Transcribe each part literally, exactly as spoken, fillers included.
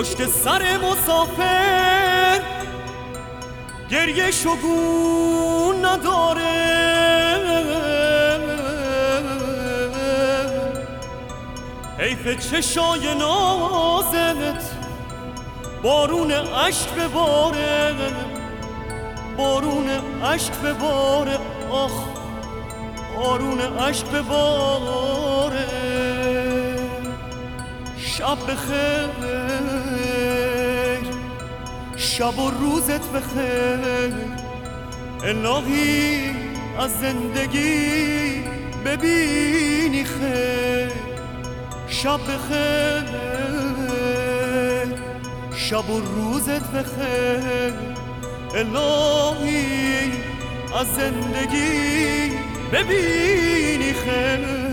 پشت سر مسافر گریه شگون نداره، حیف چشای نازت بارون عشق بباره، بارون عشق بباره، آخ بارون عشق بباره. شب بخیر، شب و روزت بخیر، الهی از زندگی ببینی خیر. شب بخیر، شب و روزت بخیر، الهی از زندگی ببینی خیر.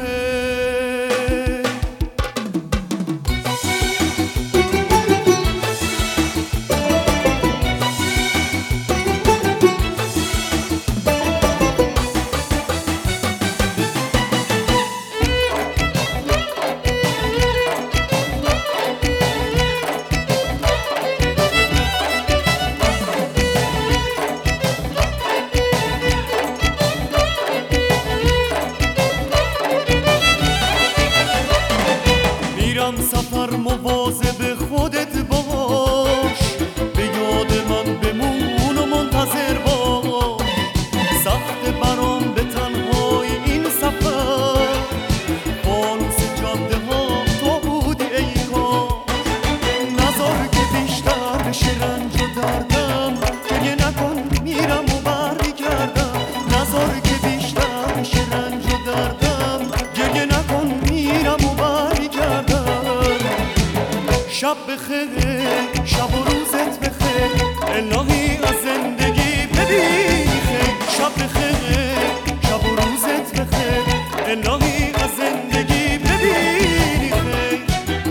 سفر مواظب خودت باش، به یاد من بمون و منتظر باش. سخت برام به تنهایی این سفر، فانوس جاده ها تو بودی ای کاش. نذار که بیشتر بشه رنج و دردم، گریه نکن میرم و برمیگردم. نذار که بیشتر بشه رنج و دردم، گریه نکن میرم و برمیگردم. شب بخیر، شب و روزت بخیر، الهی از زندگی ببینی خیر. شب بخیر، شب و روزت بخیر، الهی از زندگی ببینی خیر.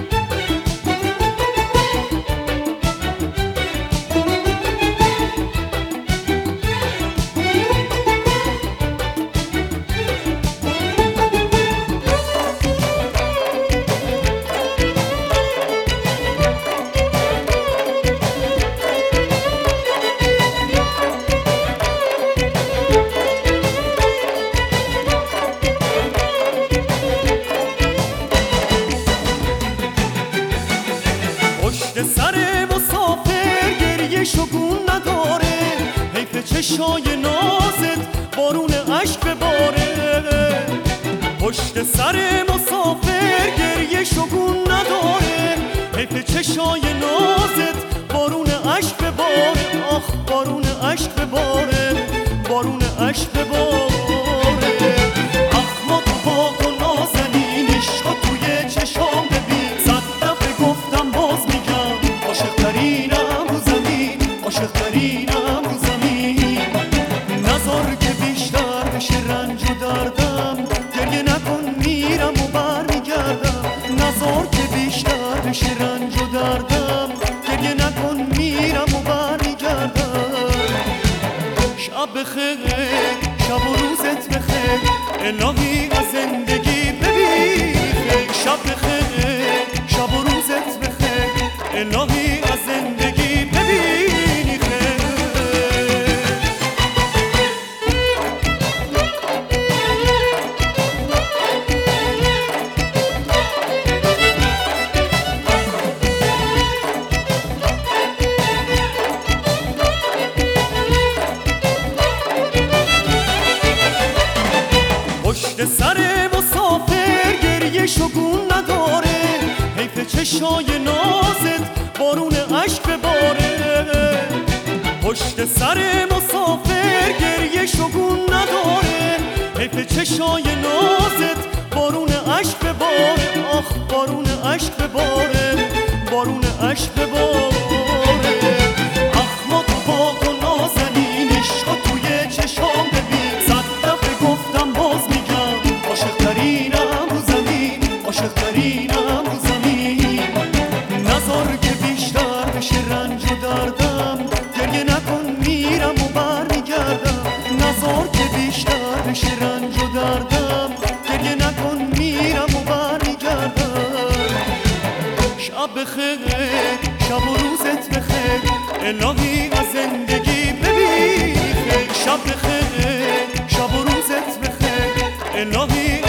سر مسافر گریه شگون نداره، حیف چشای نازت بارون عشق بباره. پشت سر مسافر گریه شگون نداره، حیف چشای نازت بارون عشق بباره، آخ بارون عشق بباره، بارون عشق بباره. اخمات پاک و نازنینش تو توی چشام ببین، صد دفعه گفتم باز میگم، عاشق‌ترینم رو زمین، عاشق‌ترینم رو زمین. نذار که بیشتر بشه رنج و دردم، گریه نکن میرم و برمیگردم. نذار که بیشتر بشه رنج و دردم، گریه نکن میرم و برمیگردم. شب بخیر، شب و روزت بخیر، الهی از زندگی ببینی خیر. شب بخیر، شب و روزت بخیر، الهی از زندگی ببینی خیر. پشت سر مسافر گریه شگون نداره، حیف چشای نازت بارون عشق بباره. پشت سر مسافر گریه شگون نداره، حیف چشای نازت بارون عشق بباره، آخ بارون عشق بباره، بارون عشق بباره. اخمات پاک و نازنینش تو توی چشام ببین، صد دفعه گفتم باز میگم، عاشق‌ترینم رو زمین، عاشق‌ترینم رو زمین. نذار که بیشتر بشه رنج و دردم، گریه نکن میرم و برمیگردم. نذار که بیشتر بشه رنج و دردم، گریه نکن میرم و برمیگردم. شب بخیر، شب و روزت بخیر الهی از زندگی ببین خیر شب بخیر شب و روزت بخیر الهی